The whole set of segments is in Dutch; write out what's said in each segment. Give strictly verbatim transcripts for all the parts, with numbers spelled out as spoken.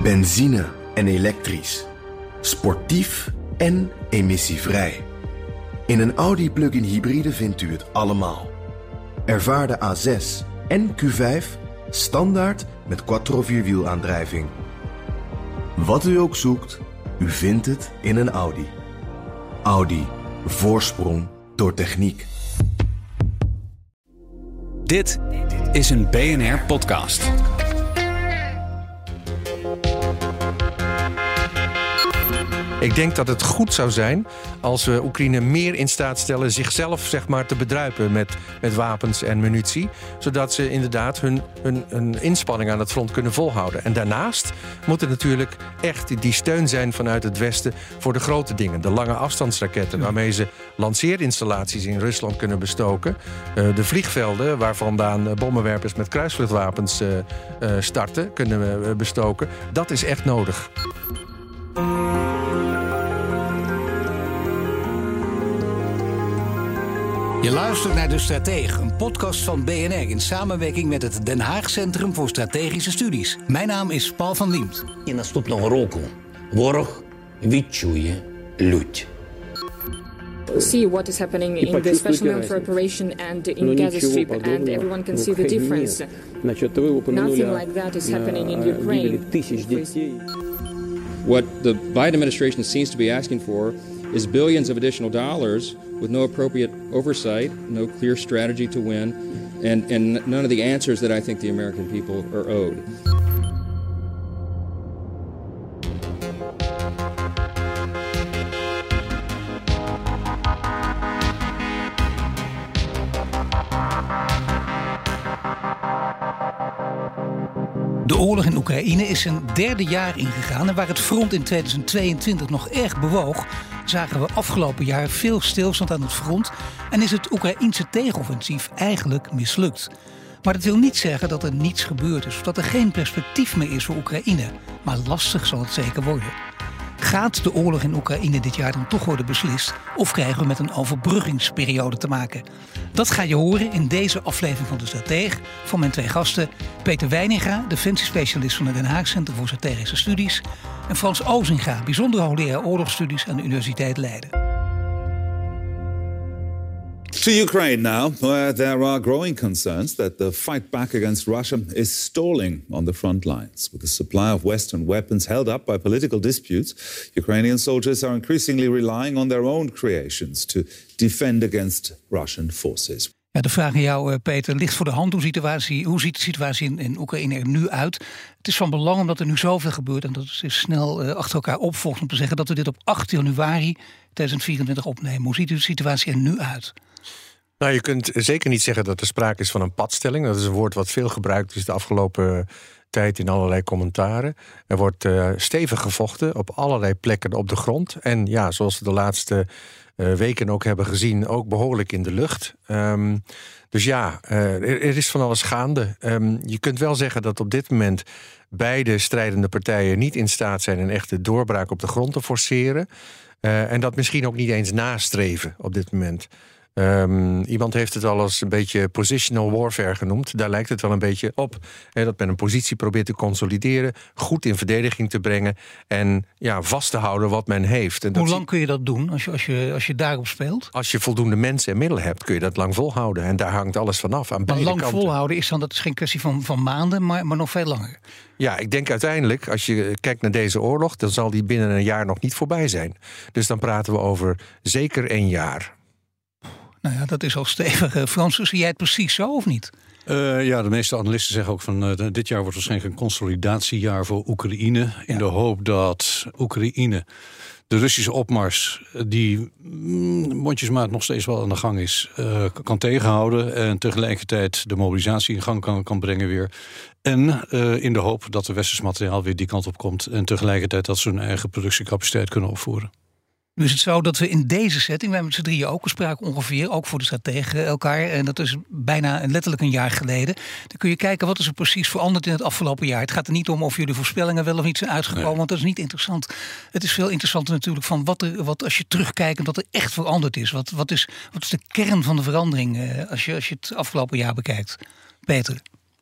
Benzine en elektrisch. Sportief en emissievrij. In een Audi plug-in hybride vindt u het allemaal. Ervaar de A zes en Q vijf standaard met quattro vierwielaandrijving. Wat u ook zoekt, u vindt het in een Audi. Audi. Voorsprong door techniek. Dit is een B N R-podcast. Ik denk dat het goed zou zijn als we Oekraïne meer in staat stellen zichzelf zeg maar, te bedruipen met, met wapens en munitie. Zodat ze inderdaad hun, hun, hun inspanning aan het front kunnen volhouden. En daarnaast moet er natuurlijk echt die steun zijn vanuit het Westen voor de grote dingen. De lange afstandsraketten waarmee ze lanceerinstallaties in Rusland kunnen bestoken. Uh, de vliegvelden waar vandaan bommenwerpers met kruisvluchtwapens uh, uh, starten, kunnen we bestoken. Dat is echt nodig. Je luistert naar De Strateeg, een podcast van B N R in samenwerking met het Den Haag Centrum voor Strategische Studies. Mijn naam is Paul van Liemt. І наступного року ворог відчує лють. See what is happening in the special military operation and in Gaza Strip, and everyone can see the difference. Nothing like that is happening in Ukraine. What the Biden administration seems to be asking for is billions of additional dollars with no appropriate oversight, no clear strategy to win, and, and none of the answers that I think the American people are owed. De oorlog in Oekraïne is een derde jaar ingegaan en waar het front in tweeduizend tweeëntwintig nog erg bewoog, zagen we afgelopen jaar veel stilstand aan het front en is het Oekraïense tegenoffensief eigenlijk mislukt. Maar dat wil niet zeggen dat er niets gebeurd is of dat er geen perspectief meer is voor Oekraïne. Maar lastig zal het zeker worden. Gaat de oorlog in Oekraïne dit jaar dan toch worden beslist of krijgen we met een overbruggingsperiode te maken? Dat ga je horen in deze aflevering van De Strateeg van mijn twee gasten. Peter Wijninga, defensiespecialist van het Den Haag Centrum voor Strategische Studies. En Frans Ozinga, bijzonder hoogleraar oorlogsstudies aan de Universiteit Leiden. To Ukraine now, where there are growing concerns that the fight back against Russia is stalling on the front lines. With the supply of Western weapons held up by political disputes, Ukrainian soldiers are increasingly relying on their own creations to defend against Russian forces. Ja, de vraag aan jou, Peter, ligt voor de hand. Hoe, situatie, hoe ziet de situatie in, in Oekraïne er nu uit? Het is van belang omdat er nu zoveel gebeurt en dat het is snel uh, achter elkaar opvolgt om te zeggen dat we dit op acht januari tweeduizend vierentwintig opnemen. Hoe ziet de situatie er nu uit? Nou, je kunt zeker niet zeggen dat er sprake is van een padstelling. Dat is een woord wat veel gebruikt is de afgelopen tijd in allerlei commentaren. Er wordt uh, stevig gevochten op allerlei plekken op de grond. En ja, zoals we de laatste uh, weken ook hebben gezien, ook behoorlijk in de lucht. Um, dus ja, uh, er, er is van alles gaande. Um, je kunt wel zeggen dat op dit moment beide strijdende partijen niet in staat zijn een echte doorbraak op de grond te forceren. Uh, en dat misschien ook niet eens nastreven op dit moment. Um, iemand heeft het al eens een beetje positional warfare genoemd. Daar lijkt het wel een beetje op. Hè, dat men een positie probeert te consolideren, goed in verdediging te brengen en ja, vast te houden wat men heeft. En Hoe dat lang kun je dat doen als je, als, je, als je daarop speelt? Als je voldoende mensen en middelen hebt, kun je dat lang volhouden. En daar hangt alles vanaf. Aan maar beide lang kanten. volhouden is dan, dat is geen kwestie van, van maanden, maar, maar nog veel langer. Ja, ik denk uiteindelijk, als je kijkt naar deze oorlog, dan zal die binnen een jaar nog niet voorbij zijn. Dus dan praten we over zeker een jaar. Nou ja, dat is al stevig. Frans, zie jij het precies zo of niet? Uh, ja, de meeste analisten zeggen ook van uh, dit jaar wordt waarschijnlijk een consolidatiejaar voor Oekraïne. In ja. de hoop dat Oekraïne de Russische opmars, die mm, mondjesmaat nog steeds wel aan de gang is, uh, kan tegenhouden. En tegelijkertijd de mobilisatie in gang kan, kan brengen weer. En uh, in de hoop dat de westers materiaal weer die kant op komt. En tegelijkertijd dat ze hun eigen productiecapaciteit kunnen opvoeren. Nu is het zo dat we in deze setting, wij met z'n drieën ook spraken ongeveer, ook voor de strategen elkaar, en dat is bijna letterlijk een jaar geleden. Dan kun je kijken wat is er precies veranderd in het afgelopen jaar. Het gaat er niet om of jullie voorspellingen wel of niet zijn uitgekomen, nee. want dat is niet interessant. Het is veel interessanter natuurlijk van wat er, wat als je terugkijkt, wat er echt veranderd is. Wat, wat, is, wat is de kern van de verandering uh, als, je, als je het afgelopen jaar bekijkt? Peter?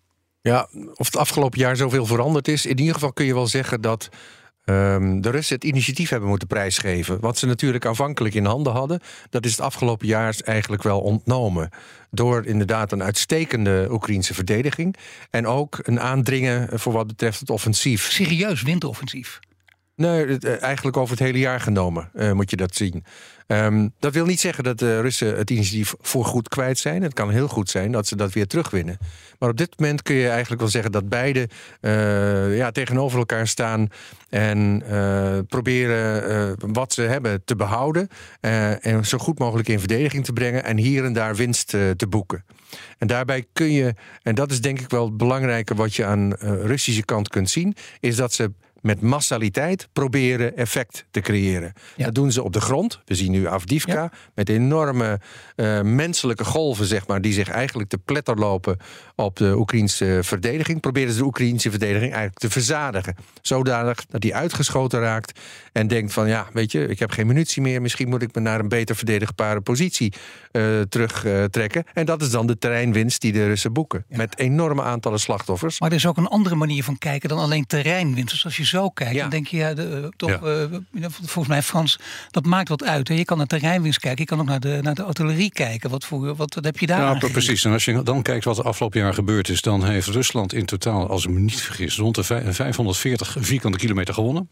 Ja, of het afgelopen jaar zoveel veranderd is. In ieder geval kun je wel zeggen dat um, de Russen het initiatief hebben moeten prijsgeven. Wat ze natuurlijk aanvankelijk in handen hadden, dat is het afgelopen jaar eigenlijk wel ontnomen. Door inderdaad een uitstekende Oekraïnse verdediging. En ook een aandringen voor wat betreft het offensief. Serieus winteroffensief? Nee, het, eigenlijk over het hele jaar genomen uh, moet je dat zien. Um, dat wil niet zeggen dat de Russen het initiatief voorgoed kwijt zijn. Het kan heel goed zijn dat ze dat weer terugwinnen. Maar op dit moment kun je eigenlijk wel zeggen dat beide uh, ja, tegenover elkaar staan en uh, proberen uh, wat ze hebben te behouden uh, en zo goed mogelijk in verdediging te brengen en hier en daar winst uh, te boeken. En daarbij kun je, en dat is denk ik wel het belangrijke wat je aan uh, Russische kant kunt zien, is dat ze met massaliteit proberen effect te creëren. Ja. Dat doen ze op de grond. We zien nu Avdiivka ja. met enorme uh, menselijke golven, zeg maar, die zich eigenlijk te pletter lopen op de Oekraïnse verdediging. Proberen ze de Oekraïnse verdediging eigenlijk te verzadigen. Zodanig dat die uitgeschoten raakt en denkt van, ja, weet je, ik heb geen munitie meer. Misschien moet ik me naar een beter verdedigbare positie uh, terugtrekken. Uh, en dat is dan de terreinwinst die de Russen boeken. Ja. Met enorme aantallen slachtoffers. Maar er is ook een andere manier van kijken dan alleen terreinwinst. Dus als je zo kijkt, ja. dan denk je, ja, de, toch, ja. uh, volgens mij Frans, dat maakt wat uit. Hè? Je kan naar terreinwinst kijken, je kan ook naar de, naar de artillerie kijken. Wat, voor, wat, wat heb je daar ja, aangegeven? Precies, en als je dan kijkt wat er afgelopen jaar gebeurd is, dan heeft Rusland in totaal, als ik me niet vergis, rond de vijfhonderdveertig vierkante kilometer gewonnen.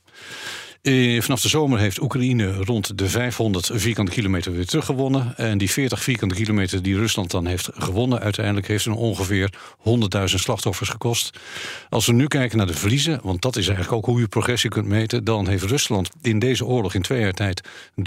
E, vanaf de zomer heeft Oekraïne rond de vijfhonderd vierkante kilometer weer teruggewonnen. En die veertig vierkante kilometer die Rusland dan heeft gewonnen, uiteindelijk heeft het ongeveer honderdduizend slachtoffers gekost. Als we nu kijken naar de verliezen, want dat is eigenlijk ook hoe je progressie kunt meten, dan heeft Rusland in deze oorlog in twee jaar tijd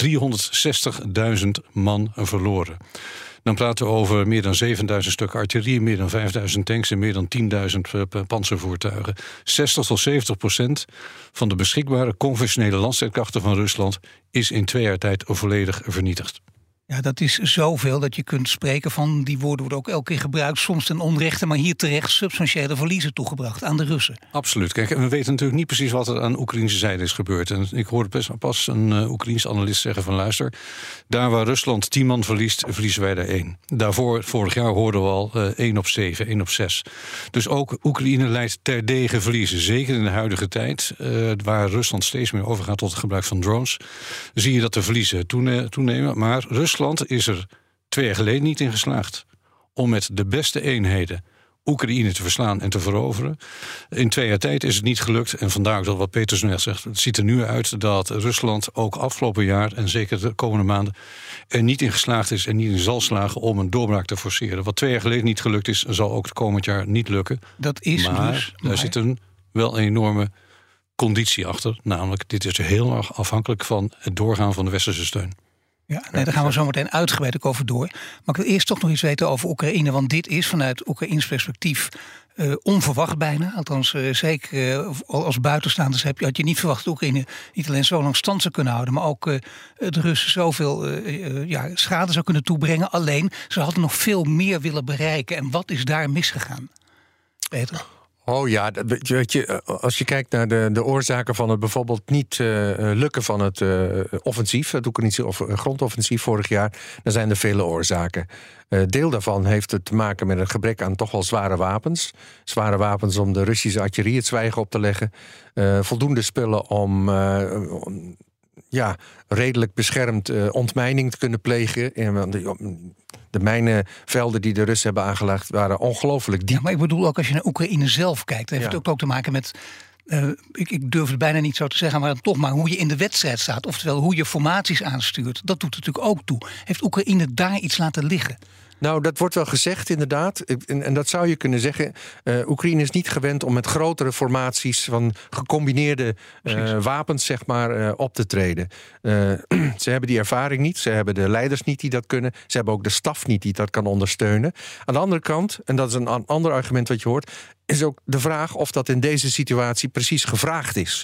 driehonderdzestigduizend man verloren. Dan praten we over meer dan zevenduizend stukken artillerie, meer dan vijfduizend tanks en meer dan tienduizend pantservoertuigen. zestig tot zeventig procent van de beschikbare conventionele landstrijdkrachten van Rusland is in twee jaar tijd volledig vernietigd. Ja, dat is zoveel dat je kunt spreken van, die woorden worden ook elke keer gebruikt, soms ten onrechte, maar hier terecht substantiële verliezen toegebracht aan de Russen. Absoluut. Kijk, en we weten natuurlijk niet precies wat er aan de Oekraïnse zijde is gebeurd. En ik hoorde best pas een uh, Oekraïens analist zeggen van, luister, daar waar Rusland tien man verliest, verliezen wij er één. Daarvoor, vorig jaar hoorden we al uh, één op zeven, één op zes. Dus ook Oekraïne leidt terdege verliezen. Zeker in de huidige tijd, uh, waar Rusland steeds meer overgaat tot het gebruik van drones, zie je dat de verliezen toene- toenemen. Maar Rusland Rusland is er twee jaar geleden niet in geslaagd om met de beste eenheden Oekraïne te verslaan en te veroveren. In twee jaar tijd is het niet gelukt. En vandaar ook dat wat Peter zo net zegt. Het ziet er nu uit dat Rusland ook afgelopen jaar en zeker de komende maanden er niet in geslaagd is en niet in zal slagen om een doorbraak te forceren. Wat twee jaar geleden niet gelukt is, zal ook het komend jaar niet lukken. Dat is maar dus, daar maar... zit een wel een enorme conditie achter. Namelijk, dit is heel erg afhankelijk van het doorgaan van de westerse steun. Ja, nee, daar gaan we zo meteen uitgebreid ook over door. Maar ik wil eerst toch nog iets weten over Oekraïne. Want dit is vanuit Oekraïns perspectief uh, onverwacht bijna. Althans, uh, zeker uh, als buitenstaanders heb je, had je niet verwacht dat Oekraïne niet alleen zo lang stand zou kunnen houden, maar ook uh, de Russen zoveel uh, uh, ja, schade zou kunnen toebrengen. Alleen, ze hadden nog veel meer willen bereiken. En wat is daar misgegaan, Peter? Oh ja, weet je, als je kijkt naar de, de oorzaken van het bijvoorbeeld niet uh, lukken van het uh, offensief, het Oekraïnse of, uh, grondoffensief vorig jaar, dan zijn er vele oorzaken. Uh, deel daarvan heeft het te maken met een gebrek aan toch wel zware wapens. Zware wapens om de Russische artillerie het zwijgen op te leggen. Uh, voldoende spullen om... Uh, om ja, redelijk beschermd uh, ontmijning te kunnen plegen. De, de mijnenvelden die de Russen hebben aangelegd waren ongelooflijk diep. Ja, maar ik bedoel ook als je naar Oekraïne zelf kijkt, heeft ja. het ook, ook te maken met, uh, ik, ik durf het bijna niet zo te zeggen, maar dan toch maar hoe je in de wedstrijd staat. Oftewel hoe je formaties aanstuurt. Dat doet natuurlijk ook toe. Heeft Oekraïne daar iets laten liggen? Nou, dat wordt wel gezegd inderdaad. En, en dat zou je kunnen zeggen. Uh, Oekraïne is niet gewend om met grotere formaties van gecombineerde uh, wapens, zeg maar, uh, op te treden. Uh, ze hebben die ervaring niet. Ze hebben de leiders niet die dat kunnen. Ze hebben ook de staf niet die dat kan ondersteunen. Aan de andere kant, en dat is een ander argument wat je hoort, is ook de vraag of dat in deze situatie precies gevraagd is.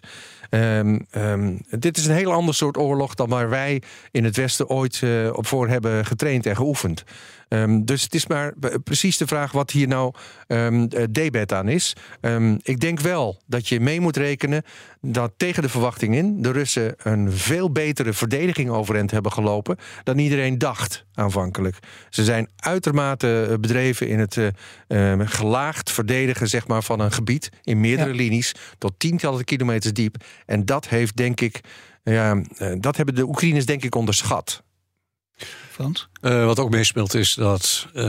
Um, um, dit is een heel ander soort oorlog dan waar wij in het Westen ooit uh, op voor hebben getraind en geoefend. Um, dus het is maar precies de vraag wat hier nou um, debet aan is. Um, ik denk wel dat je mee moet rekenen dat tegen de verwachting in de Russen een veel betere verdediging overeind hebben gelopen dan iedereen dacht aanvankelijk. Ze zijn uitermate bedreven in het uh, uh, gelaagd verdedigen zeg maar, van een gebied in meerdere Ja. linies tot tientallen kilometers diep. En dat heeft, denk ik, ja, dat hebben de Oekraïners denk ik onderschat. Frans? Uh, wat ook meespeelt is dat uh,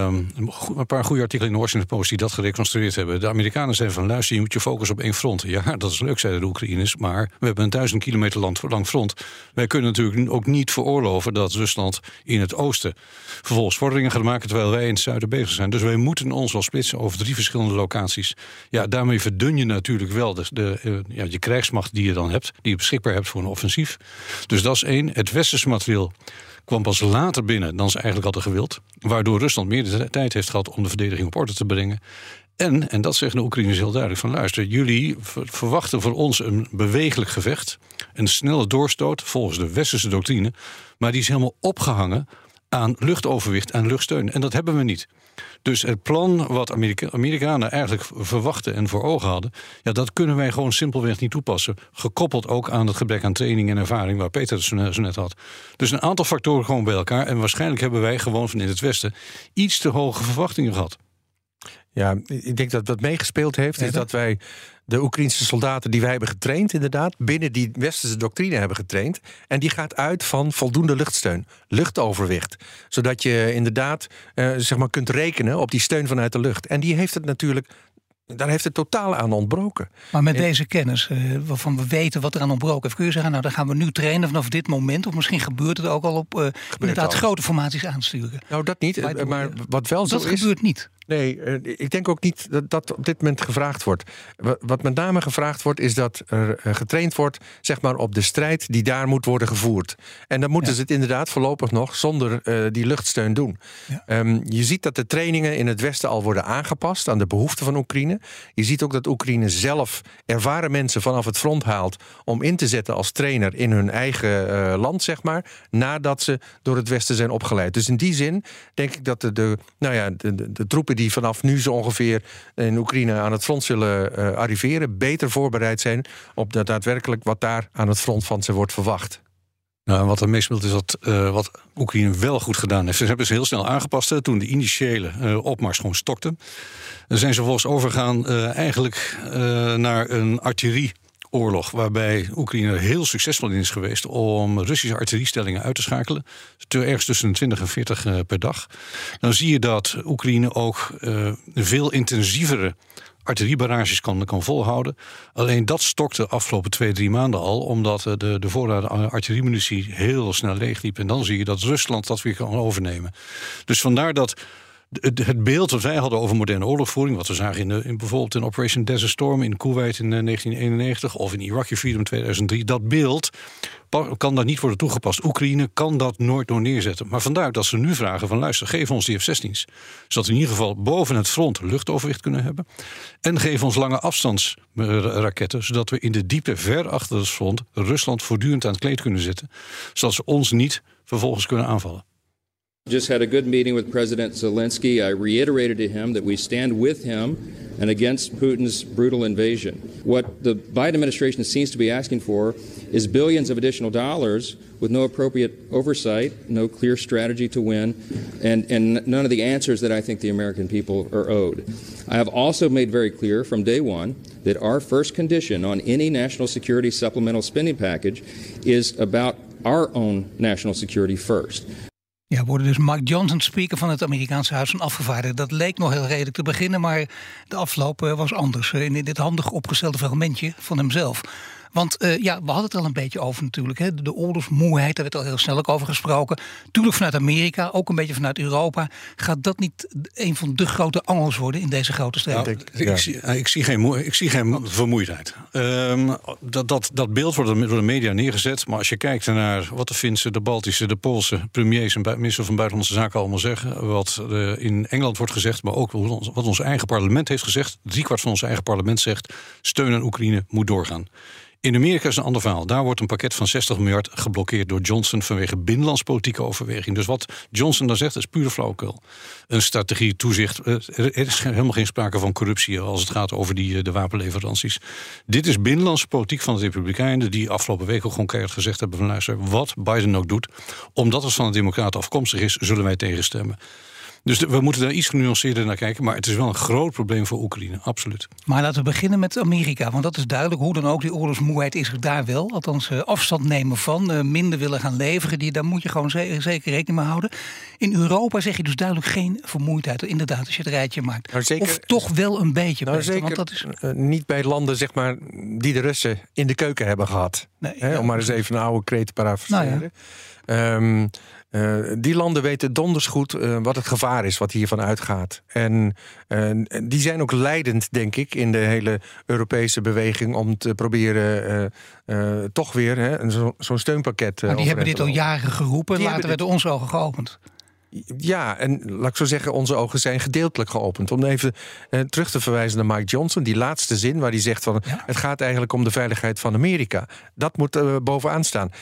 een paar goede artikelen in de Washington Post die dat gereconstrueerd hebben. De Amerikanen zeiden van luister, je moet je focussen op één front. Ja, dat is leuk, zeiden de Oekraïners, maar we hebben een duizend kilometer lang front. Wij kunnen natuurlijk ook niet veroorloven dat Rusland in het oosten vervolgens vorderingen gaat maken terwijl wij in het zuiden bezig zijn. Dus wij moeten ons wel splitsen over drie verschillende locaties. Ja, daarmee verdun je natuurlijk wel de, de, uh, ja, je krijgsmacht die je dan hebt, die je beschikbaar hebt voor een offensief. Dus dat is één. Het westerse materieel kwam pas later binnen dan ze eigenlijk hadden gewild. Waardoor Rusland meer de tijd heeft gehad om de verdediging op orde te brengen. En, en dat zeggen de Oekraïners heel duidelijk, van luister, jullie verwachten voor ons een bewegelijk gevecht. Een snelle doorstoot volgens de westerse doctrine. Maar die is helemaal opgehangen aan luchtoverwicht en luchtsteun. En dat hebben we niet. Dus het plan wat Amerika- Amerikanen eigenlijk verwachten en voor ogen hadden, ja, dat kunnen wij gewoon simpelweg niet toepassen. Gekoppeld ook aan het gebrek aan training en ervaring waar Peter het zo net had. Dus een aantal factoren gewoon bij elkaar. En waarschijnlijk hebben wij gewoon van in het Westen iets te hoge verwachtingen gehad. Ja, ik denk dat wat meegespeeld heeft, is dat wij de Oekraïnse soldaten die wij hebben getraind, inderdaad, binnen die westerse doctrine hebben getraind. En die gaat uit van voldoende luchtsteun, luchtoverwicht. Zodat je inderdaad uh, zeg maar kunt rekenen op die steun vanuit de lucht. En die heeft het natuurlijk, daar heeft het totaal aan ontbroken. Maar met en, deze kennis, uh, waarvan we weten wat er aan ontbroken heeft, kun je zeggen, nou dan gaan we nu trainen vanaf dit moment, of misschien gebeurt het ook al op uh, inderdaad al. grote formaties aansturen. Nou, dat niet, maar, maar wat wel zo dat is. Dat gebeurt niet. Nee, ik denk ook niet dat dat op dit moment gevraagd wordt. Wat met name gevraagd wordt, is dat er getraind wordt, zeg maar, op de strijd die daar moet worden gevoerd. En dan moeten ja. ze het inderdaad voorlopig nog zonder uh, die luchtsteun doen. Ja. Um, je ziet dat de trainingen in het Westen al worden aangepast aan de behoeften van Oekraïne. Je ziet ook dat Oekraïne zelf ervaren mensen vanaf het front haalt om in te zetten als trainer in hun eigen uh, land, zeg maar, nadat ze door het Westen zijn opgeleid. Dus in die zin denk ik dat de, de, nou ja, de, de, de troepen die vanaf nu zo ongeveer in Oekraïne aan het front zullen uh, arriveren, beter voorbereid zijn op dat daadwerkelijk wat daar aan het front van ze wordt verwacht. Nou, wat er meespeelt is dat uh, wat Oekraïne wel goed gedaan heeft. Ze hebben ze heel snel aangepast hè, toen de initiële uh, opmars gewoon stokte. Dan zijn ze vervolgens overgegaan uh, eigenlijk uh, naar een artillerie. Oorlog, waarbij Oekraïne heel succesvol in is geweest om Russische artilleriestellingen uit te schakelen. Ergens tussen de twintig en veertig uh, per dag. Dan zie je dat Oekraïne ook uh, veel intensievere artilleriebarrages kan, kan volhouden. Alleen dat stokte de afgelopen twee, drie maanden al, omdat uh, de, de voorraden artilleriemunitie heel snel leegliep. En dan zie je dat Rusland dat weer kan overnemen. Dus vandaar dat het beeld dat wij hadden over moderne oorlogvoering, wat we zagen in, de, in bijvoorbeeld in Operation Desert Storm in Kuwait in negentien eenennegentig of in Iraqi Freedom tweeduizend drie, dat beeld kan daar niet worden toegepast. Oekraïne kan dat nooit door neerzetten. Maar vandaar dat ze nu vragen van luister, geef ons die F zestien's. Zodat we in ieder geval boven het front luchtoverwicht kunnen hebben. En geef ons lange afstandsraketten, zodat we in de diepte ver achter het front Rusland voortdurend aan het kleed kunnen zetten. Zodat ze ons niet vervolgens kunnen aanvallen. Just had a good meeting with President Zelensky. I reiterated to him that we stand with him and against Putin's brutal invasion. What the Biden administration seems to be asking for is billions of additional dollars with no appropriate oversight, no clear strategy to win, and, and none of the answers that I think the American people are owed. I have also made very clear from day one that our first condition on any national security supplemental spending package is about our own national security first. Ja, worden dus Mike Johnson, speaker van het Amerikaanse Huis van Afgevaardigden. Dat leek nog heel redelijk te beginnen, maar de afloop was anders. In dit handig opgestelde fragmentje van hemzelf. Want uh, ja, we hadden het al een beetje over natuurlijk. Hè? De oorlogsmoeheid, daar werd al heel snel ook over gesproken. Tuurlijk vanuit Amerika, ook een beetje vanuit Europa. Gaat dat niet een van de grote angels worden in deze grote strijd? Nou, ik, ja. ik, zie, ik, zie geen moe, ik zie geen vermoeidheid. Um, dat, dat, dat beeld wordt door de media neergezet. Maar als je kijkt naar wat de Finse, de Baltische, de Poolse premiers en minister van Buitenlandse Zaken allemaal zeggen. Wat uh, in Engeland wordt gezegd, maar ook wat ons eigen parlement heeft gezegd. Driekwart van ons eigen parlement zegt, steun aan Oekraïne moet doorgaan. In Amerika is een ander verhaal. Daar wordt een pakket van zestig miljard geblokkeerd door Johnson vanwege binnenlandspolitieke overweging. Dus wat Johnson dan zegt is pure flauwekul. Een strategie, toezicht. Er is helemaal geen sprake van corruptie als het gaat over die, de wapenleveranties. Dit is binnenlandse politiek van de Republikeinen die afgelopen week ook gewoon keihard gezegd hebben van luister, wat Biden ook doet, omdat het van de Democraten afkomstig is, zullen wij tegenstemmen. Dus de, we moeten daar iets genuanceerder naar kijken. Maar het is wel een groot probleem voor Oekraïne, absoluut. Maar laten we beginnen met Amerika. Want dat is duidelijk. Hoe dan ook, die oorlogsmoeheid is er daar wel. Althans, uh, afstand nemen van. Uh, minder willen gaan leveren. Die, daar moet je gewoon zeker, zeker rekening mee houden. In Europa zeg je dus duidelijk geen vermoeidheid. Inderdaad, als je het rijtje maakt. Nou, zeker, of toch wel een beetje. Nou, Peter, zeker want dat is... uh, niet bij landen zeg maar, die de Russen in de keuken hebben gehad. Nee, He, ja, om maar eens even een oude kreet te parafraseren. Nou ja. um, uh, die landen weten donders goed uh, wat het gevaar is wat hiervan uitgaat. En uh, die zijn ook leidend, denk ik, in de hele Europese beweging om te proberen uh, uh, toch weer hè, zo, zo'n steunpakket. Uh, maar die hebben dit al jaren geroepen en later werden onze ogen geopend. Ja, en laat ik zo zeggen, onze ogen zijn gedeeltelijk geopend. Om even eh, terug te verwijzen naar Mike Johnson, die laatste zin waar hij zegt van ja. het gaat eigenlijk om de veiligheid van Amerika. Dat moet uh, bovenaan staan.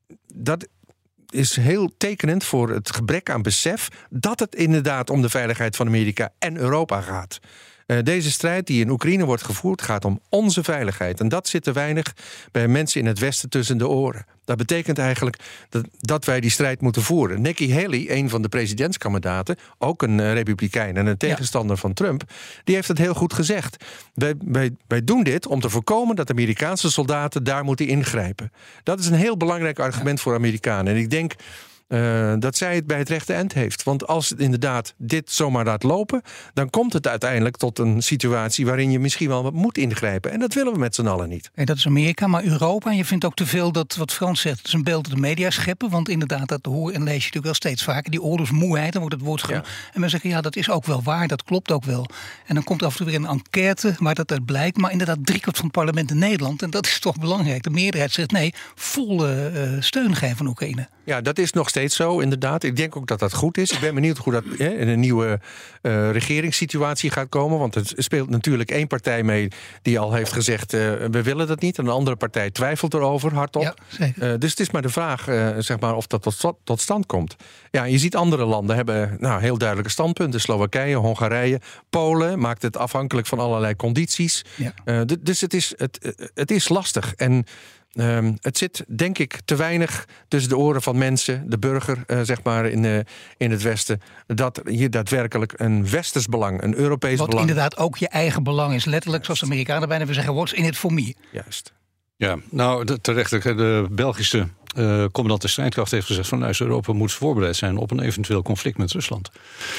Dat is heel tekenend voor het gebrek aan besef dat het inderdaad om de veiligheid van Amerika en Europa gaat. Uh, deze strijd die in Oekraïne wordt gevoerd gaat om onze veiligheid. En dat zit te weinig bij mensen in het Westen tussen de oren. Dat betekent eigenlijk dat, dat wij die strijd moeten voeren. Nikki Haley, een van de presidentskandidaten, ook een uh, republikein en een tegenstander ja. van Trump, die heeft het heel goed gezegd. Wij, wij, wij doen dit om te voorkomen dat Amerikaanse soldaten daar moeten ingrijpen. Dat is een heel belangrijk argument ja. voor Amerikanen. En ik denk Uh, dat zij het bij het rechte eind heeft. Want als het inderdaad dit zomaar laat lopen, dan komt het uiteindelijk tot een situatie waarin je misschien wel moet ingrijpen. En dat willen we met z'n allen niet. En dat is Amerika, maar Europa. En je vindt ook te veel dat wat Frans zegt, het is een beeld dat de media scheppen. Want inderdaad, dat hoor en lees je natuurlijk wel steeds vaker. Die oorlogsmoeheid, dan wordt het woord genoemd. Ja. En men zeggen, ja, dat is ook wel waar, dat klopt ook wel. En dan komt af en toe weer een enquête waar dat uit blijkt. Maar inderdaad, driekwart van het parlement in Nederland, en dat is toch belangrijk. De meerderheid zegt nee, volle uh, steun geven aan Oekraïne. Ja, dat is nog steeds zo, inderdaad. Ik denk ook dat dat goed is. Ik ben benieuwd hoe dat hè, in een nieuwe uh, regeringssituatie gaat komen. Want er speelt natuurlijk één partij mee die al heeft gezegd, Uh, we willen dat niet. En een andere partij twijfelt erover, hardop. Ja, zeker. Uh, dus het is maar de vraag uh, zeg maar, of dat tot, tot stand komt. Ja, je ziet andere landen hebben nou, heel duidelijke standpunten. Slowakije, Hongarije, Polen maakt het afhankelijk van allerlei condities. Ja. Uh, d- dus het is, het, het is lastig. En Um, het zit, denk ik, te weinig tussen de oren van mensen, de burger, uh, zeg maar, in, uh, in het Westen, dat hier daadwerkelijk een westers belang, een Europees Wat belang. Wat inderdaad ook je eigen belang is, letterlijk, zoals de Amerikanen bijna zeggen, what's in it for me. Juist. Ja, nou, de, terecht, de Belgische uh, commandant de strijdkracht heeft gezegd van nou, Europa moet voorbereid zijn op een eventueel conflict met Rusland.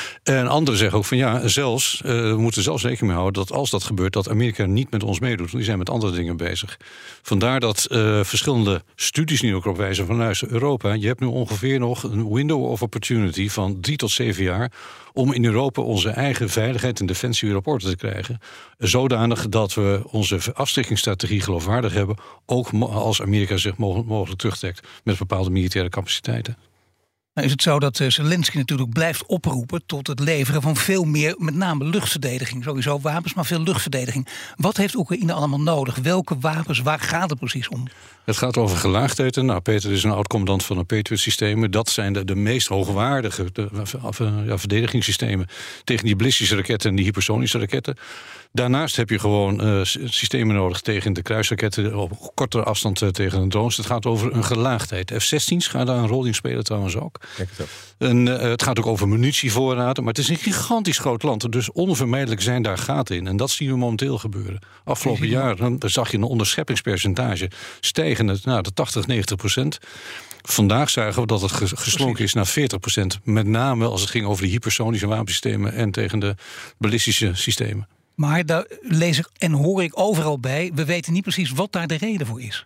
En anderen zeggen ook van ja, zelfs, uh, we moeten zelfs rekening mee houden dat als dat gebeurt, dat Amerika niet met ons meedoet. Want die zijn met andere dingen bezig. Vandaar dat uh, verschillende studies nu ook op wijzen van nou, Europa, je hebt nu ongeveer nog een window of opportunity van drie tot zeven jaar om in Europa onze eigen veiligheid en defensie weer op orde te krijgen. Zodanig dat we onze afschrikkingsstrategie geloofwaardig hebben, ook als Amerika zich mogelijk terugtrekt met bepaalde militaire capaciteiten. Nou is het zo dat uh, Zelensky natuurlijk blijft oproepen tot het leveren van veel meer, met name luchtverdediging. Sowieso wapens, maar veel luchtverdediging. Wat heeft Oekraïne allemaal nodig? Welke wapens? Waar gaat het precies om? Het gaat over gelaagdheden. Nou, Peter is een oud-commandant van de Patriot-systemen. Dat zijn de, de meest hoogwaardige de, ja, verdedigingssystemen tegen die ballistische raketten en die hypersonische raketten. Daarnaast heb je gewoon uh, systemen nodig tegen de kruisraketten, op kortere afstand uh, tegen de drones. Het gaat over een gelaagdheid. F zestien's gaan daar een rol in spelen trouwens ook. En, uh, het gaat ook over munitievoorraden. Maar het is een gigantisch groot land. Dus onvermijdelijk zijn daar gaten in. En dat zien we momenteel gebeuren. Afgelopen jaar dan zag je een onderscheppingspercentage stijgen naar nou, de tachtig, negentig procent. Vandaag zagen we dat het geslonken is naar veertig procent. Met name als het ging over de hypersonische wapensystemen en tegen de ballistische systemen. Maar daar lees ik en hoor ik overal bij, we weten niet precies wat daar de reden voor is.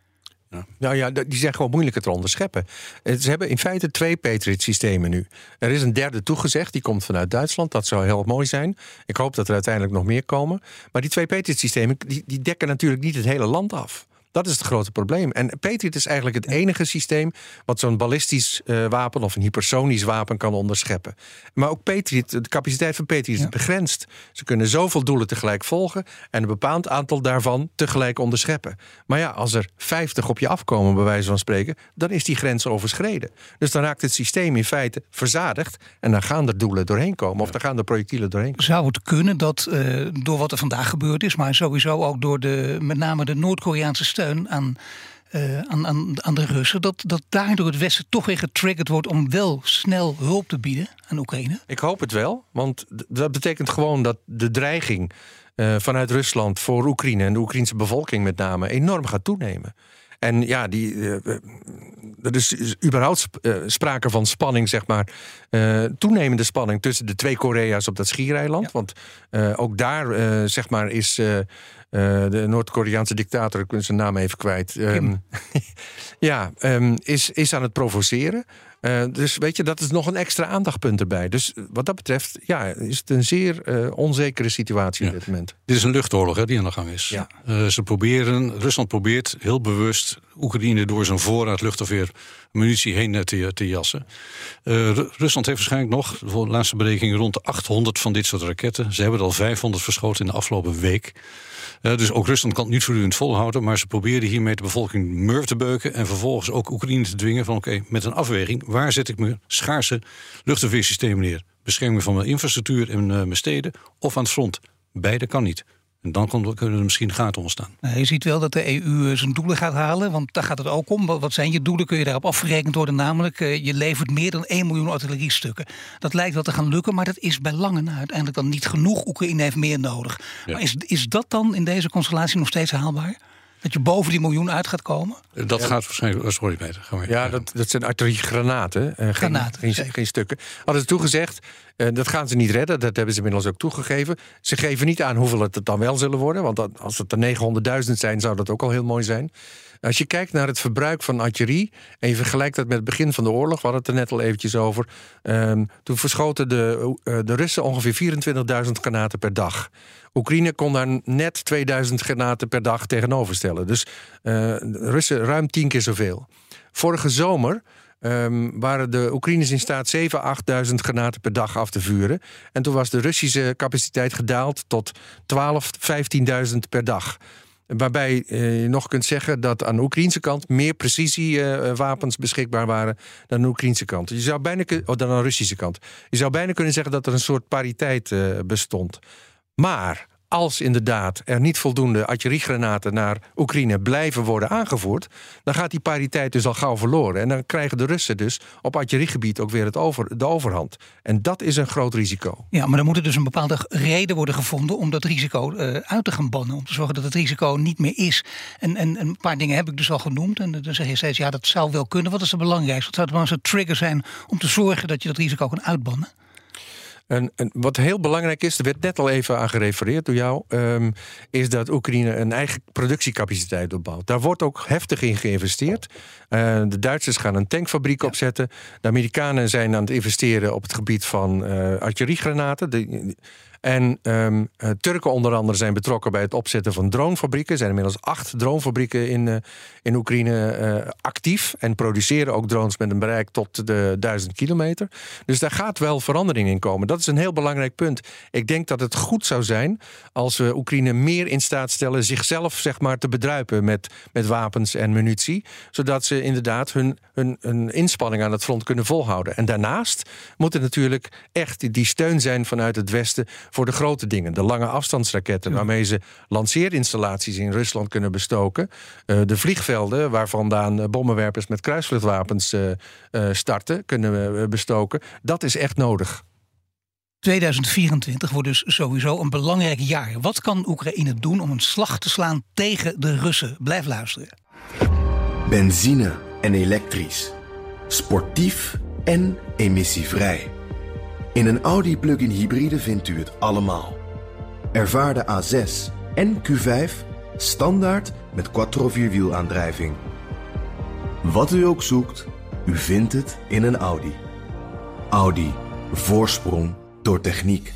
Ja. Nou ja, die zijn gewoon moeilijker te onderscheppen. Ze hebben in feite twee Patriot-systemen nu. Er is een derde toegezegd, die komt vanuit Duitsland. Dat zou heel mooi zijn. Ik hoop dat er uiteindelijk nog meer komen. Maar die twee Patriot-systemen, die, die dekken natuurlijk niet het hele land af. Dat is het grote probleem. En Patriot is eigenlijk het enige systeem wat zo'n ballistisch uh, wapen of een hypersonisch wapen kan onderscheppen. Maar ook Patriot, de capaciteit van Patriot is ja. begrensd. Ze kunnen zoveel doelen tegelijk volgen en een bepaald aantal daarvan tegelijk onderscheppen. Maar ja, als er vijftig op je afkomen, bij wijze van spreken, dan is die grens overschreden. Dus dan raakt het systeem in feite verzadigd en dan gaan er doelen doorheen komen of dan gaan er projectielen doorheen komen. Zou het kunnen dat uh, door wat er vandaag gebeurd is, maar sowieso ook door de met name de Noord-Koreaanse steun aan uh, aan, aan, aan de Russen, dat, dat daardoor het Westen toch weer getriggerd wordt om wel snel hulp te bieden aan Oekraïne? Ik hoop het wel, want d- dat betekent gewoon dat de dreiging uh, vanuit Rusland voor Oekraïne en de Oekraïnse bevolking met name enorm gaat toenemen. En ja, die, uh, er is, is überhaupt sp- uh, sprake van spanning, zeg maar. Uh, toenemende spanning tussen de twee Korea's op dat schiereiland. Ja. Want uh, ook daar, uh, zeg maar, is uh, uh, de Noord-Koreaanse dictator, ik ben zijn naam even kwijt. Um, ja, um, is, is aan het provoceren. Uh, dus weet je, dat is nog een extra aandachtpunt erbij. Dus wat dat betreft, ja, is het een zeer uh, onzekere situatie ja. op dit moment. Dit is een luchtoorlog hè, die aan de gang is. Ja. Uh, ze proberen, Rusland probeert heel bewust Oekraïne door zijn voorraad luchtafweer munitie heen te, te jassen. Uh, Rusland heeft waarschijnlijk nog, de laatste berekening, rond de achthonderd van dit soort raketten. Ze hebben er al vijfhonderd verschoten in de afgelopen week. Uh, dus ook Rusland kan het niet voortdurend volhouden, maar ze proberen hiermee de bevolking murf te beuken en vervolgens ook Oekraïne te dwingen van oké, okay, met een afweging, waar zet ik mijn schaarse luchtafweersystemen neer? Bescherming van mijn infrastructuur en uh, mijn steden of aan het front? Beide kan niet. En dan kunnen er misschien gaten ontstaan. Nou, je ziet wel dat de E U zijn doelen gaat halen, want daar gaat het ook om. Wat zijn je doelen? Kun je daarop afgerekend worden? Namelijk, uh, je levert meer dan één miljoen artilleriestukken. Dat lijkt wel te gaan lukken, maar dat is bij lange na uiteindelijk dan niet genoeg. Oekraïne heeft meer nodig. Ja. Maar is, is dat dan in deze constellatie nog steeds haalbaar? Dat je boven die miljoen uit gaat komen? Dat ja. gaat waarschijnlijk... Oh, sorry, Peter. Gaan we ja, dat, dat zijn artilleriegranaten. Uh, Granaten, geen, geen, geen stukken. Hadden ze toegezegd, uh, dat gaan ze niet redden. Dat hebben ze inmiddels ook toegegeven. Ze geven niet aan hoeveel het dan wel zullen worden. Want dat, als het er negenhonderdduizend zijn, zou dat ook al heel mooi zijn. Als je kijkt naar het verbruik van artillerie en je vergelijkt dat met het begin van de oorlog, we hadden het er net al eventjes over. Um, toen verschoten de, uh, de Russen ongeveer vierentwintigduizend granaten per dag. Oekraïne kon daar net tweeduizend granaten per dag tegenover stellen. Dus uh, de Russen ruim tien keer zoveel. Vorige zomer Um, waren de Oekraïners in staat zeven, achtduizend granaten per dag af te vuren. En toen was de Russische capaciteit gedaald tot twaalf, vijftienduizend per dag. Waarbij je nog kunt zeggen dat aan de Oekraïnse kant meer precisiewapens uh, beschikbaar waren dan aan de Oekraïnse kant. Je zou bijna kun- oh, dan aan de Russische kant. Je zou bijna kunnen zeggen dat er een soort pariteit uh, bestond. Maar als inderdaad er niet voldoende artilleriegranaten naar Oekraïne blijven worden aangevoerd, dan gaat die pariteit dus al gauw verloren. En dan krijgen de Russen dus op artilleriegebied ook weer het over, de overhand. En dat is een groot risico. Ja, maar dan moet er dus een bepaalde reden worden gevonden om dat risico uh, uit te gaan bannen. Om te zorgen dat het risico niet meer is. En, en een paar dingen heb ik dus al genoemd. En dan zeg je steeds, ja, dat zou wel kunnen. Wat is het belangrijkste? Wat zou het maar zo'n trigger zijn om te zorgen dat je dat risico kan uitbannen? En, en wat heel belangrijk is, er werd net al even aan gerefereerd door jou, um, is dat Oekraïne een eigen productiecapaciteit opbouwt. Daar wordt ook heftig in geïnvesteerd. Uh, de Duitsers gaan een tankfabriek ja. opzetten. De Amerikanen zijn aan het investeren op het gebied van uh, artilleriegranaten. De, En um, uh, Turken onder andere zijn betrokken bij het opzetten van dronefabrieken. Er zijn inmiddels acht dronefabrieken in, uh, in Oekraïne uh, actief. En produceren ook drones met een bereik tot de duizend kilometer. Dus daar gaat wel verandering in komen. Dat is een heel belangrijk punt. Ik denk dat het goed zou zijn als we Oekraïne meer in staat stellen zichzelf zeg maar, te bedruipen met, met wapens en munitie. Zodat ze inderdaad hun, hun, hun inspanning aan het front kunnen volhouden. En daarnaast moet er natuurlijk echt die steun zijn vanuit het Westen voor de grote dingen. De lange afstandsraketten, ja. waarmee ze lanceerinstallaties in Rusland kunnen bestoken. Uh, de vliegvelden, waar vandaan bommenwerpers met kruisvluchtwapens uh, uh, starten, kunnen we bestoken. Dat is echt nodig. tweeduizend vierentwintig wordt dus sowieso een belangrijk jaar. Wat kan Oekraïne doen om een slag te slaan tegen de Russen? Blijf luisteren. Benzine en elektrisch. Sportief en emissievrij. In een Audi plug-in hybride vindt u het allemaal. Ervaar de A zes en Q vijf standaard met quattro-vierwielaandrijving. Wat u ook zoekt, u vindt het in een Audi. Audi. Voorsprong door techniek.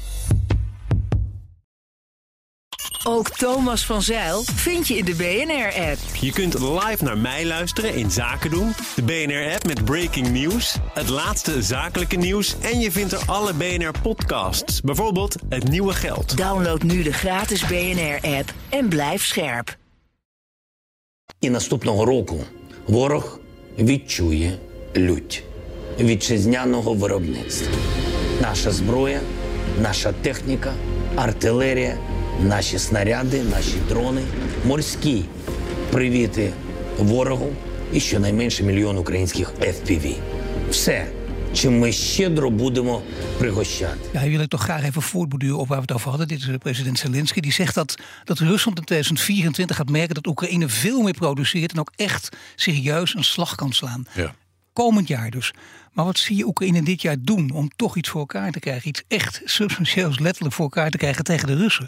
Ook Thomas van Zijl vind je in de B N R-app. Je kunt live naar mij luisteren in Zaken doen. De B N R-app met breaking news, het laatste zakelijke nieuws en je vindt er alle B N R-podcasts. Bijvoorbeeld Het Nieuwe Geld. Download nu de gratis B N R-app en blijf scherp. І наступного року ворог відчує лють вітчизняного виробництва. Наша зброя, наша техніка, артилерія, наші снаряди, наші дрони, морські привіти ворогу і щонайменше мільйон українських еф пі ві. Все, чим ми щедро будемо пригощати. Ja, hij wil ik toch graag even voortborduren op waar we het over hadden. Dit is president Zelensky. Die zegt dat, dat Rusland in tweeduizend vierentwintig gaat merken dat Oekraïne veel meer produceert en ook echt serieus een slag kan slaan. Ja. Komend jaar dus. Maar wat zie je Oekraïne dit jaar doen om toch iets voor elkaar te krijgen? Iets echt substantieels letterlijk voor elkaar te krijgen tegen de Russen?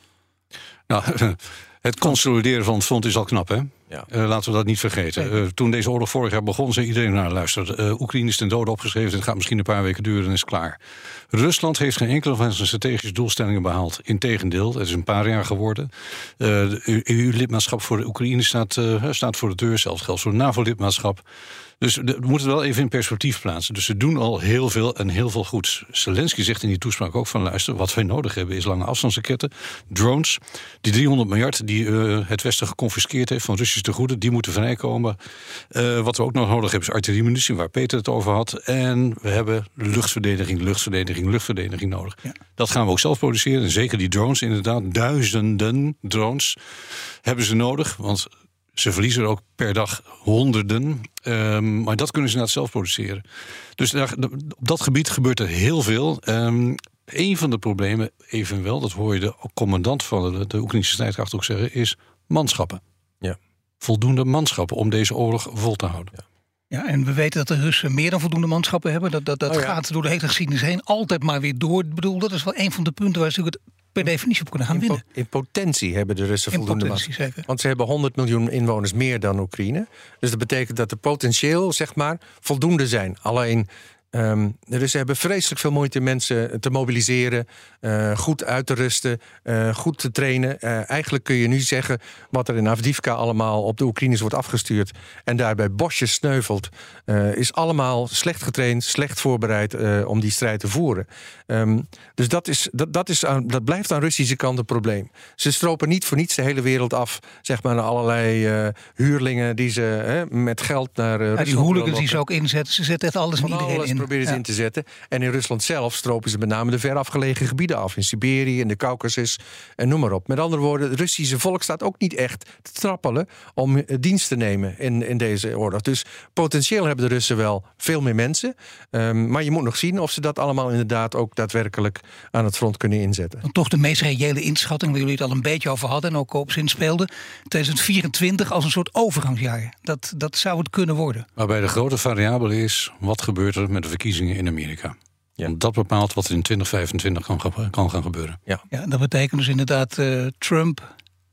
Nou, het consolideren van het front is al knap, hè? Ja. Uh, laten we dat niet vergeten. Uh, toen deze oorlog vorig jaar begon, zei iedereen, nou luister, uh, Oekraïne is ten dode opgeschreven, het gaat misschien een paar weken duren en is klaar. Rusland heeft geen enkele van zijn strategische doelstellingen behaald. Integendeel, het is een paar jaar geworden. Uh, de E U-lidmaatschap voor de Oekraïne staat, uh, staat voor de deur, zelfs geldt voor het NAVO-lidmaatschap. Dus we moeten het wel even in perspectief plaatsen. Dus ze doen al heel veel en heel veel goeds. Zelensky zegt in die toespraak ook van, luister, wat wij nodig hebben is lange afstandsraketten, drones. Die driehonderd miljard die uh, het Westen geconfiskeerd heeft van Russische tegoeden, die moeten vrijkomen. Uh, wat we ook nog nodig hebben is artilleriemunitie, waar Peter het over had. En we hebben luchtverdediging, luchtverdediging, luchtverdediging nodig. Ja. Dat gaan we ook zelf produceren. En zeker die drones, inderdaad, duizenden drones hebben ze nodig, want ze verliezen er ook per dag honderden. Um, maar dat kunnen ze inderdaad zelf produceren. Dus daar, op dat gebied gebeurt er heel veel. Um, een van de problemen, evenwel, dat hoor je de commandant van de, de Oekraïnse strijdkracht ook zeggen, is manschappen. Ja. Voldoende manschappen om deze oorlog vol te houden. Ja. Ja, en we weten dat de Russen meer dan voldoende manschappen hebben. Dat, dat, dat oh ja. gaat door de hele geschiedenis heen altijd maar weer door. Ik bedoel, dat is wel een van de punten waar ze het per definitie op kunnen gaan in winnen. Po- in potentie hebben de Russen in voldoende manschappen. Want ze hebben honderd miljoen inwoners meer dan Oekraïne. Dus dat betekent dat de potentieel, zeg maar, voldoende zijn. Alleen, Um, de Russen hebben vreselijk veel moeite mensen te mobiliseren, uh, goed uit te rusten, uh, goed te trainen. Uh, eigenlijk kun je nu zeggen wat er in Avdiivka allemaal op de Oekraïners wordt afgestuurd en daarbij bosjes sneuvelt, uh, is allemaal slecht getraind, slecht voorbereid uh, om die strijd te voeren. Um, dus dat, is, dat, dat, is aan, dat blijft aan Russische kant een probleem. Ze stropen niet voor niets de hele wereld af, zeg maar, naar allerlei uh, huurlingen die ze uh, met geld naar uh, ja, Rusland die hooligans die ze ook inzetten, ze zetten echt alles en iedereen alles in. proberen ze ja. in te zetten. En in Rusland zelf stropen ze met name de verafgelegen gebieden af. In Siberië, in de Caucasus en noem maar op. Met andere woorden, het Russische volk staat ook niet echt te trappelen om dienst te nemen in, in deze oorlog. Dus potentieel hebben de Russen wel veel meer mensen. Um, maar je moet nog zien of ze dat allemaal inderdaad ook daadwerkelijk aan het front kunnen inzetten. Dan toch de meest reële inschatting, waar jullie het al een beetje over hadden en ook op zin speelden. tweeduizend vierentwintig als een soort overgangsjaar. Dat, dat zou het kunnen worden. Waarbij de grote variabele is, wat gebeurt er met de verkiezingen in Amerika? Ja. Want dat bepaalt wat er in twintig vijfentwintig kan, kan gaan gebeuren. Ja. Ja, dat betekent dus inderdaad uh, Trump,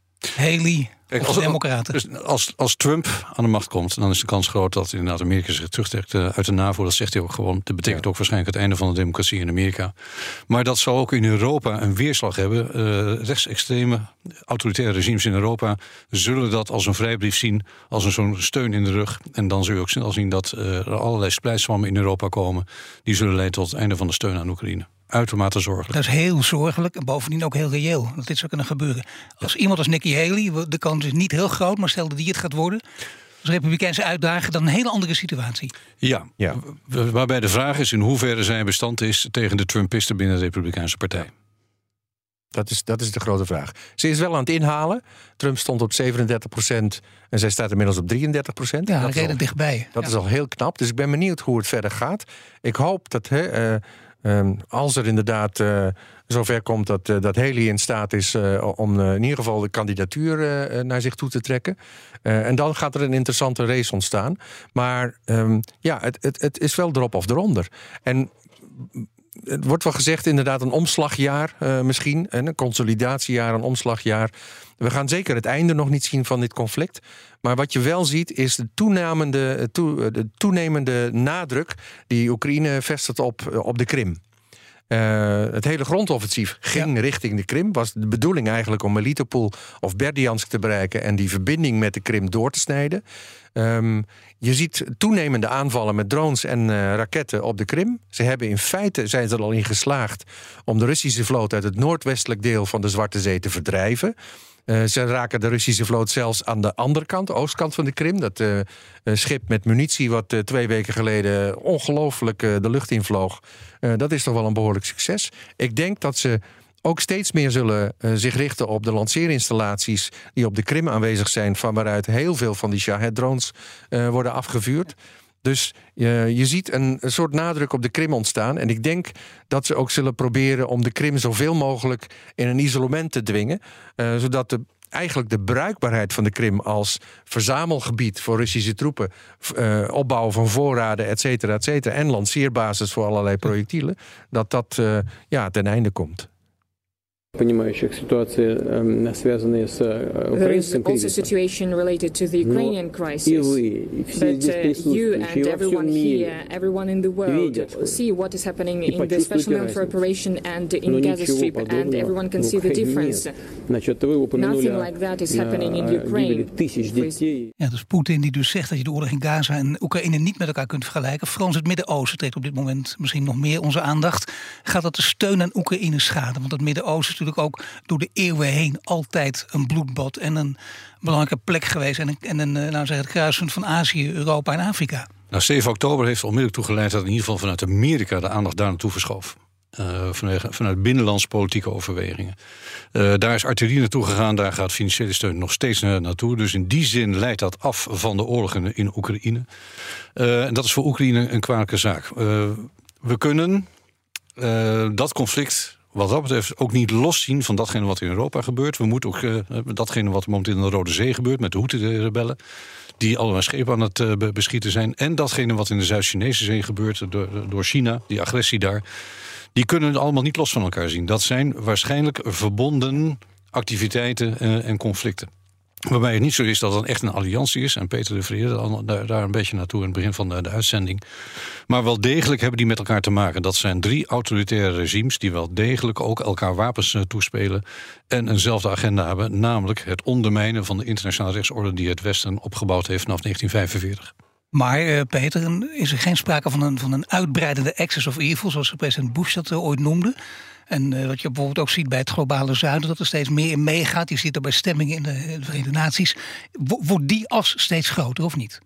Haley, Kijk, als, democraten. Dus als, als Trump aan de macht komt, dan is de kans groot dat inderdaad Amerika zich terugtrekt uh, uit de NAVO. Dat zegt hij ook gewoon. Dat betekent ja. ook waarschijnlijk het einde van de democratie in Amerika. Maar dat zou ook in Europa een weerslag hebben. Uh, rechtsextreme, autoritaire regimes in Europa zullen dat als een vrijbrief zien, als een zo'n steun in de rug. En dan zul je ook snel zien dat uh, er allerlei splijtswammen in Europa komen. Die zullen leiden tot het einde van de steun aan Oekraïne. Uitermate zorgelijk. Dat is heel zorgelijk en bovendien ook heel reëel dat dit zou kunnen gebeuren. Als ja. iemand als Nikki Haley, de kans is niet heel groot, maar stel dat die het gaat worden, als Republikeinse uitdager, dan een hele andere situatie. Ja, ja. Waarbij de vraag is in hoeverre zij bestand is tegen de Trumpisten binnen de Republikeinse partij. Ja. Dat is, dat is de grote vraag. Ze is wel aan het inhalen. Trump stond op zevenendertig procent en zij staat inmiddels op drieëndertig procent. Ja, redelijk dichtbij. Dat ja. is al heel knap. Dus ik ben benieuwd hoe het verder gaat. Ik hoop dat He, uh, Um, als er inderdaad uh, zover komt dat, uh, dat Haley in staat is uh, om uh, in ieder geval de kandidatuur uh, naar zich toe te trekken. Uh, en dan gaat er een interessante race ontstaan. Maar um, ja, het, het, het is wel erop of eronder. En het wordt wel gezegd inderdaad een omslagjaar uh, misschien. Een consolidatiejaar, een omslagjaar. We gaan zeker het einde nog niet zien van dit conflict. Maar wat je wel ziet is de toenemende, toe, de toenemende nadruk die Oekraïne vestigt op, op de Krim. Uh, het hele grondoffensief ging ja. richting de Krim. Was de bedoeling eigenlijk om Melitopol of Berdyansk te bereiken en die verbinding met de Krim door te snijden. Um, je ziet toenemende aanvallen met drones en uh, raketten op de Krim. Ze hebben in feite zijn ze er al in geslaagd om de Russische vloot uit het noordwestelijk deel van de Zwarte Zee te verdrijven. Uh, ze raken de Russische vloot zelfs aan de andere kant, de oostkant van de Krim. Dat uh, schip met munitie wat uh, twee weken geleden ongelooflijk uh, de lucht invloog. Uh, dat is toch wel een behoorlijk succes. Ik denk dat ze ook steeds meer zullen uh, zich richten op de lanceerinstallaties die op de Krim aanwezig zijn, van waaruit heel veel van die Shahed-drones uh, worden afgevuurd. Dus uh, je ziet een, een soort nadruk op de Krim ontstaan. En ik denk dat ze ook zullen proberen om de Krim zoveel mogelijk in een isolement te dwingen. Uh, zodat de, eigenlijk de bruikbaarheid van de Krim als verzamelgebied voor Russische troepen, uh, opbouwen van voorraden, et cetera, et cetera, en lanceerbasis voor allerlei projectielen, dat dat uh, ja, ten einde komt. There is also a situation related to the Ukrainian crisis. But uh, you and everyone here, everyone in the world, see what is happening in the special military operation and in Gaza Strip, and everyone can see the difference. Nothing like that is happening in Ukraine. Ja, dus Poetin die dus zegt dat je de oorlog in Gaza en Oekraïne niet met elkaar kunt vergelijken. Frans, het Midden-Oosten trekt op dit moment misschien nog meer onze aandacht. Gaat dat de steun aan Oekraïne schaden? Want het Midden-Oosten ook door de eeuwen heen altijd een bloedbad en een belangrijke plek geweest. En een, en een nou zeg, het kruispunt van Azië, Europa en Afrika. Nou, zeven oktober heeft onmiddellijk toegeleid dat in ieder geval vanuit Amerika de aandacht daar naartoe verschoof. Uh, vanuit, vanuit binnenlandse politieke overwegingen. Uh, daar is artillerie naartoe gegaan, daar gaat financiële steun nog steeds naartoe. Dus in die zin leidt dat af van de oorlog in, in Oekraïne. Uh, en dat is voor Oekraïne een kwalijke zaak. Uh, we kunnen uh, dat conflict wat dat betreft ook niet loszien van datgene wat in Europa gebeurt. We moeten ook uh, datgene wat momenteel in de Rode Zee gebeurt met de Houthi-rebellen, die allemaal schepen aan het uh, beschieten zijn. En datgene wat in de Zuid-Chinese Zee gebeurt door, door China, die agressie daar. Die kunnen we allemaal niet los van elkaar zien. Dat zijn waarschijnlijk verbonden activiteiten uh, en conflicten. Waarbij het niet zo is dat het echt een alliantie is. En Peter refereerde daar, daar een beetje naartoe in het begin van de, de uitzending. Maar wel degelijk hebben die met elkaar te maken. Dat zijn drie autoritaire regimes die wel degelijk ook elkaar wapens uh, toespelen. En eenzelfde agenda hebben. Namelijk het ondermijnen van de internationale rechtsorde die het Westen opgebouwd heeft vanaf negentien vijfenveertig. Maar uh, Peter, is er geen sprake van een, van een uitbreidende axis of evil, zoals president Bush dat uh, ooit noemde? En uh, wat je bijvoorbeeld ook ziet bij het globale zuiden, dat er steeds meer in meegaat. Je ziet er bij stemmingen in de, in de Verenigde Naties. Wordt die as steeds groter of niet?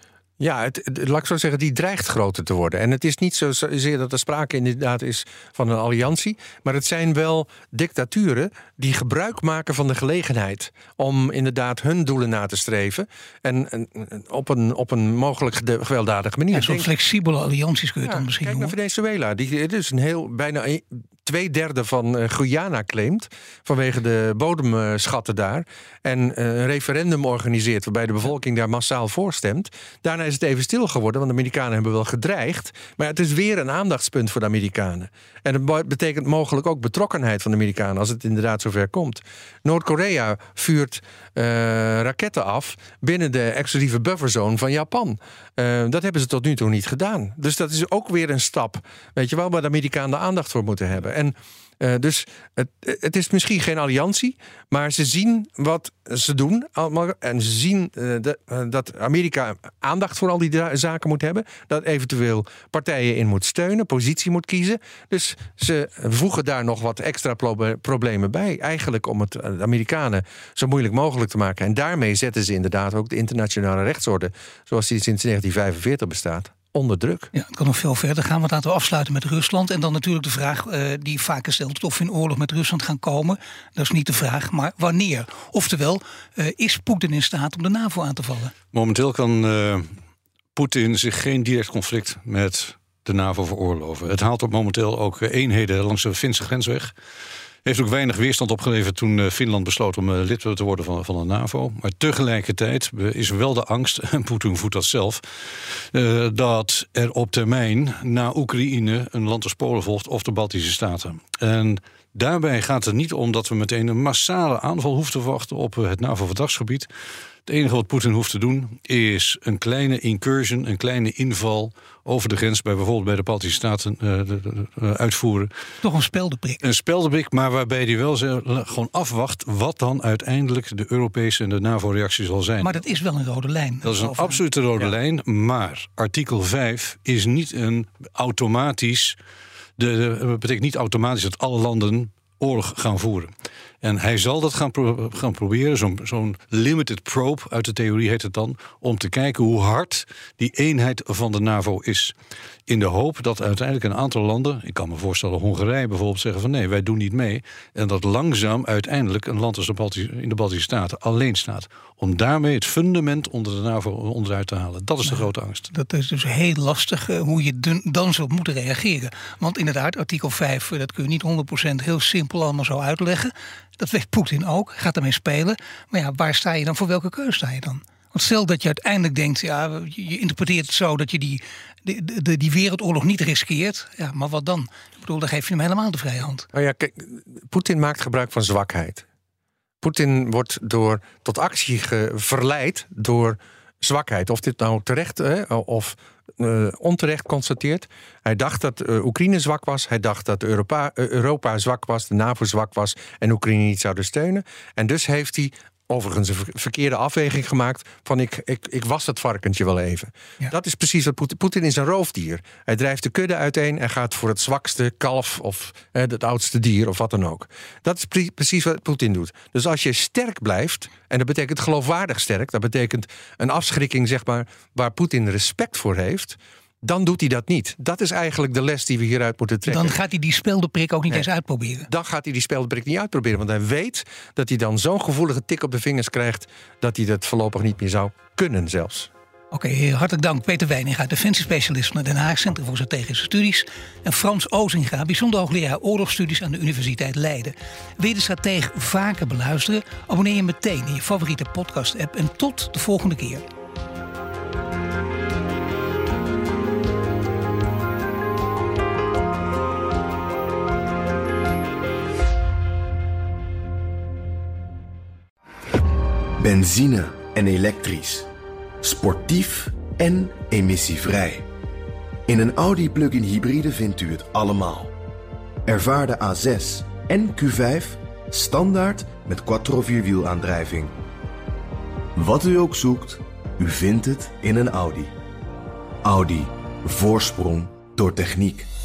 Ja, het, het, laat ik zo zeggen, die dreigt groter te worden. En het is niet zozeer dat er sprake inderdaad is van een alliantie, maar het zijn wel dictaturen die gebruik maken van de gelegenheid om inderdaad hun doelen na te streven. En, en op, een, op een mogelijk gewelddadige manier. En zo'n flexibele allianties kun je ja, dan misschien kijk noemen. naar Venezuela. Die, het is een heel, bijna een, twee derde van uh, Guyana claimt vanwege de bodemschatten daar. En uh, een referendum organiseert waarbij de bevolking daar massaal voor stemt. Daarna is het even stil geworden, want de Amerikanen hebben wel gedreigd. Maar het is weer een aandachtspunt voor de Amerikanen. En het betekent mogelijk ook betrokkenheid van de Amerikanen als het inderdaad zover komt. Noord-Korea vuurt uh, raketten af binnen de exclusieve bufferzone van Japan. Uh, dat hebben ze tot nu toe niet gedaan. Dus dat is ook weer een stap, weet je wel, waar de Amerikanen aandacht voor moeten hebben. En Uh, dus het, het is misschien geen alliantie, maar ze zien wat ze doen. En ze zien uh, de, uh, dat Amerika aandacht voor al die da- zaken moet hebben. Dat eventueel partijen in moet steunen, positie moet kiezen. Dus ze voegen daar nog wat extra pro- problemen bij. Eigenlijk om het de Amerikanen zo moeilijk mogelijk te maken. En daarmee zetten ze inderdaad ook de internationale rechtsorde, zoals die sinds negentien vijfenveertig bestaat, onder druk. Ja, het kan nog veel verder gaan. Want laten we afsluiten met Rusland. En dan natuurlijk de vraag uh, die vaak gesteld wordt of we in oorlog met Rusland gaan komen. Dat is niet de vraag, maar wanneer? Oftewel, uh, is Poetin in staat om de NAVO aan te vallen? Momenteel kan uh, Poetin zich geen direct conflict met de NAVO veroorloven. Het haalt op momenteel ook eenheden langs de Finse grensweg. Heeft ook weinig weerstand opgeleverd toen uh, Finland besloot om uh, lid te worden van, van de NAVO. Maar tegelijkertijd is wel de angst, en Poetin voedt dat zelf, uh, dat er op termijn na Oekraïne een land als Polen volgt of de Baltische Staten. En daarbij gaat het niet om dat we meteen een massale aanval hoeven te verwachten op uh, het NAVO-verdragsgebied. Het enige wat Poetin hoeft te doen is een kleine incursion, een kleine inval over de grens bij bijvoorbeeld bij de Baltische Staten uh, de, de, de, uitvoeren. Toch een speldeprik. Een speldeprik, maar waarbij hij wel ze, gewoon afwacht wat dan uiteindelijk de Europese en de NAVO-reactie zal zijn. Maar dat is wel een rode lijn. Dat is een over. absolute rode ja. lijn, maar artikel vijf is niet een automatisch, de, de, betekent niet automatisch dat alle landen oorlog gaan voeren. En hij zal dat gaan, pro- gaan proberen, zo'n, zo'n limited probe uit de theorie heet het dan, om te kijken hoe hard die eenheid van de NAVO is. In de hoop dat uiteindelijk een aantal landen, ik kan me voorstellen Hongarije bijvoorbeeld, zeggen van nee, wij doen niet mee. En dat langzaam uiteindelijk een land als de Baltische, in de Baltische Staten alleen staat. Om daarmee het fundament onder de NAVO onderuit te halen. Dat is de grote angst. Dat is dus heel lastig uh, hoe je dun, dan zult moeten reageren. Want inderdaad, artikel vijf, uh, dat kun je niet honderd procent heel simpel allemaal zo uitleggen. Dat weet Poetin ook, gaat ermee spelen. Maar ja, waar sta je dan, voor welke keuze sta je dan? Want stel dat je uiteindelijk denkt, ja, je interpreteert het zo dat je die, die, die, die wereldoorlog niet riskeert. Ja, maar wat dan? Ik bedoel, dan geef je hem helemaal de vrije hand. Nou ja, kijk, Poetin maakt gebruik van zwakheid. Poetin wordt door, tot actie ge, verleid door zwakheid. Of dit nou terecht hè, of uh, onterecht constateert. Hij dacht dat uh, Oekraïne zwak was. Hij dacht dat Europa, uh, Europa zwak was, de NAVO zwak was en Oekraïne niet zouden steunen. En dus heeft hij overigens een verkeerde afweging gemaakt van ik, ik, ik was dat varkentje wel even. Ja. Dat is precies wat Poetin... Poetin is een roofdier. Hij drijft de kudde uiteen en gaat voor het zwakste kalf of eh, het oudste dier of wat dan ook. Dat is pre- precies wat Poetin doet. Dus als je sterk blijft, en dat betekent geloofwaardig sterk, dat betekent een afschrikking zeg maar waar Poetin respect voor heeft, dan doet hij dat niet. Dat is eigenlijk de les die we hieruit moeten trekken. Dan gaat hij die speeldenprik ook niet nee. eens uitproberen. Dan gaat hij die speeldenprik niet uitproberen. Want hij weet dat hij dan zo'n gevoelige tik op de vingers krijgt dat hij dat voorlopig niet meer zou kunnen zelfs. Oké, okay, hartelijk dank. Peter Wijninga, defensiespecialist van het Den Haag Centrum voor Strategische Studies. En Frans Ozinga, bijzonder hoogleraar oorlogsstudies aan de Universiteit Leiden. Wil je de Strateeg vaker beluisteren? Abonneer je meteen in je favoriete podcast-app. En tot de volgende keer. Benzine en elektrisch. Sportief en emissievrij. In een Audi plug-in hybride vindt u het allemaal. Ervaar de A zes en Q vijf standaard met quattro vierwielaandrijving. Wat u ook zoekt, u vindt het in een Audi. Audi. Voorsprong door techniek.